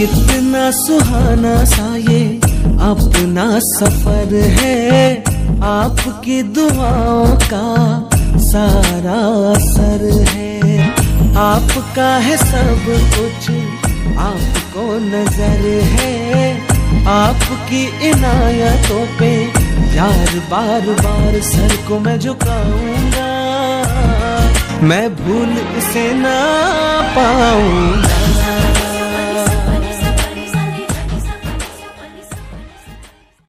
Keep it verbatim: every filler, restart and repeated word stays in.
कितना सुहाना सा ये अपना सफर है, आपकी दुआओं का सारा असर है। आपका है सब कुछ, आपको नजर है, आपकी इनायतों पे यार बार बार सर को मैं झुकाऊंगा, मैं भूल इसे ना पाऊंगा।